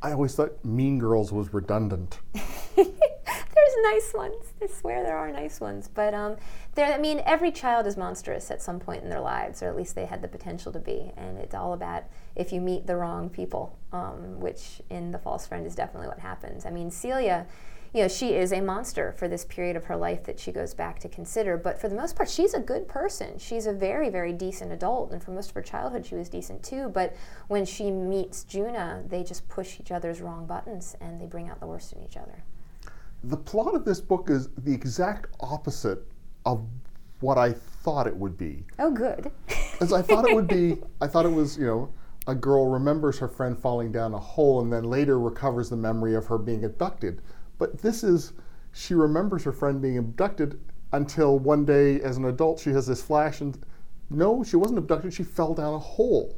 I always thought Mean Girls was redundant. There's nice ones. I swear there are nice ones. But I mean, every child is monstrous at some point in their lives, or at least they had the potential to be. And it's all about if you meet the wrong people, which in The False Friend is definitely what happens. I mean, Celia, she is a monster for this period of her life that she goes back to consider. But for the most part, she's a good person. She's a very, very decent adult. And for most of her childhood, she was decent too. But when she meets Juna, they just push each other's wrong buttons and they bring out the worst in each other. The plot of this book is the exact opposite of what I thought it would be. Oh, good. As I thought it would be, I thought it was, a girl remembers her friend falling down a hole and then later recovers the memory of her being abducted. But this is, she remembers her friend being abducted until one day as an adult she has this flash and no, she wasn't abducted, she fell down a hole.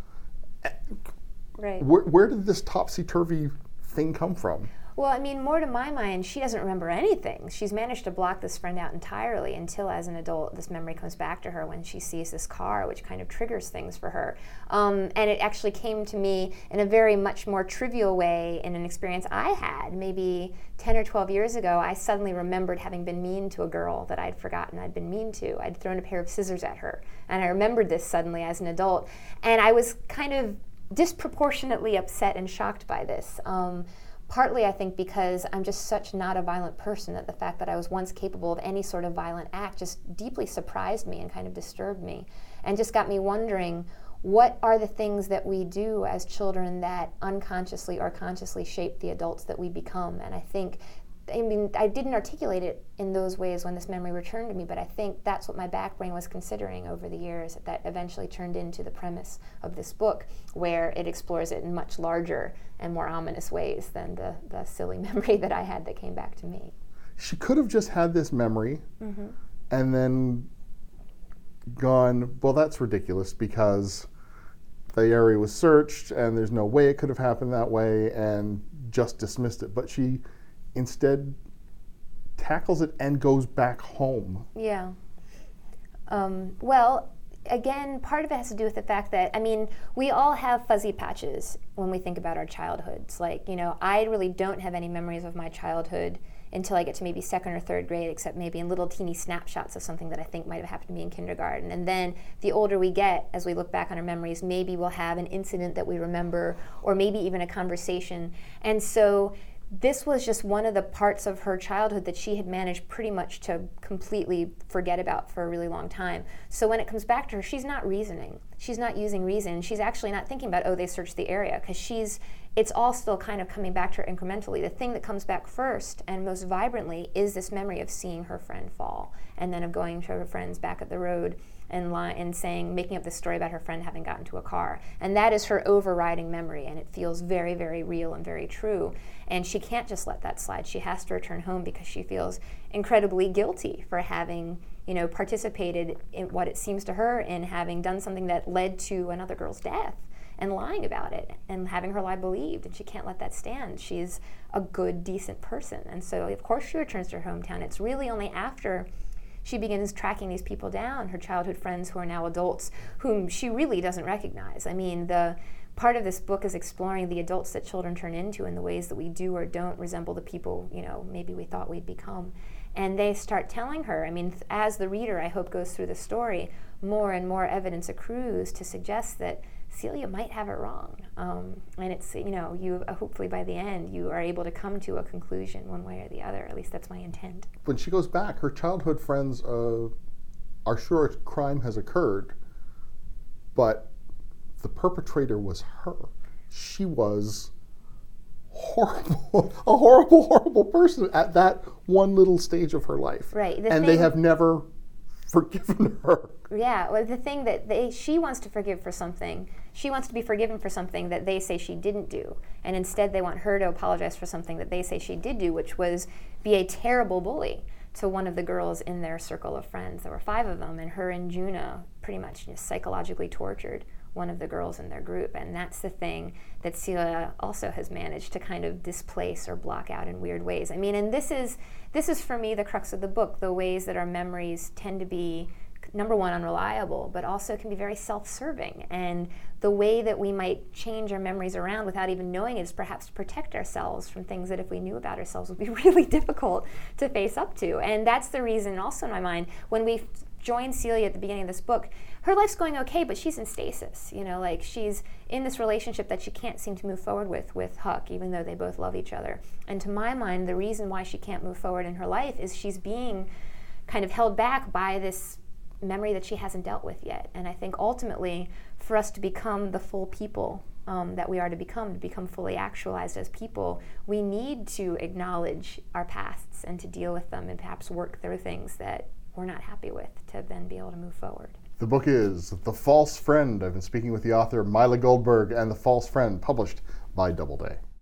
Right. Where did this topsy-turvy thing come from? Well, I mean, more to my mind, she doesn't remember anything. She's managed to block this friend out entirely until, as an adult, this memory comes back to her when she sees this car, which kind of triggers things for her. And it actually came to me in a very much more trivial way in an experience I had. Maybe 10 or 12 years ago, I suddenly remembered having been mean to a girl that I'd forgotten I'd been mean to. I'd thrown a pair of scissors at her. And I remembered this suddenly as an adult. And I was kind of disproportionately upset and shocked by this. Partly, I think, because I'm just such not a violent person that the fact that I was once capable of any sort of violent act just deeply surprised me and kind of disturbed me and just got me wondering, what are the things that we do as children that unconsciously or consciously shape the adults that we become? And I didn't articulate it in those ways when this memory returned to me, but I think that's what my back brain was considering over the years that eventually turned into the premise of this book, where it explores it in much larger and more ominous ways than the silly memory that I had that came back to me. She could have just had this memory and then gone, well, that's ridiculous because the area was searched and there's no way it could have happened that way, and just dismissed it. But she instead tackles it and goes back home. Yeah. Well, again, part of it has to do with the fact that, I mean, we all have fuzzy patches when we think about our childhoods. Like, I really don't have any memories of my childhood until I get to maybe second or third grade, except maybe in little teeny snapshots of something that I think might have happened to me in kindergarten. And then the older we get, as we look back on our memories, maybe we'll have an incident that we remember, or maybe even a conversation. And so this was just one of the parts of her childhood that she had managed pretty much to completely forget about for a really long time. So when it comes back to her, she's not reasoning. She's not using reason. She's actually not thinking about, oh, they searched the area, because it's all still kind of coming back to her incrementally. The thing that comes back first and most vibrantly is this memory of seeing her friend fall, and then of going to her friends back at the road and saying, making up this story about her friend having gotten to a car. And that is her overriding memory, and it feels very, very real and very true. And she can't just let that slide. She has to return home because she feels incredibly guilty for having, participated in what it seems to her in having done something that led to another girl's death and lying about it and having her lie believed. And she can't let that stand. She's a good, decent person. And so, of course, she returns to her hometown. It's really only after she begins tracking these people down, her childhood friends who are now adults, whom she really doesn't recognize. I mean, the part of this book is exploring the adults that children turn into in the ways that we do or don't resemble the people, maybe we thought we'd become. And they start telling her, I mean, as the reader, I hope, goes through the story, more and more evidence accrues to suggest that Celia might have it wrong. And it's, you hopefully by the end, you are able to come to a conclusion one way or the other. At least that's my intent. When she goes back, her childhood friends are sure a crime has occurred, but the perpetrator was her. She was horrible, a horrible, horrible person at that one little stage of her life. Right. They have never forgiven her. Yeah, well, the thing that she wants to forgive for something, she wants to be forgiven for something that they say she didn't do. And instead they want her to apologize for something that they say she did do, which was be a terrible bully to one of the girls in their circle of friends. There were 5 of them, and her and Juna pretty much psychologically tortured one of the girls in their group. And that's the thing that Celia also has managed to kind of displace or block out in weird ways. I mean, and this is for me the crux of the book, the ways that our memories tend to be number one, unreliable, but also can be very self-serving. And the way that we might change our memories around without even knowing it is perhaps to protect ourselves from things that if we knew about ourselves would be really difficult to face up to. And that's the reason also in my mind, when we join Celia at the beginning of this book, her life's going okay, but she's in stasis. Like she's in this relationship that she can't seem to move forward with Huck, even though they both love each other. And to my mind, the reason why she can't move forward in her life is she's being kind of held back by this memory that she hasn't dealt with yet. And I think ultimately, for us to become the full people that we are to become fully actualized as people, we need to acknowledge our pasts and to deal with them and perhaps work through things that we're not happy with to then be able to move forward. The book is The False Friend. I've been speaking with the author, Mila Goldberg, and The False Friend, published by Doubleday.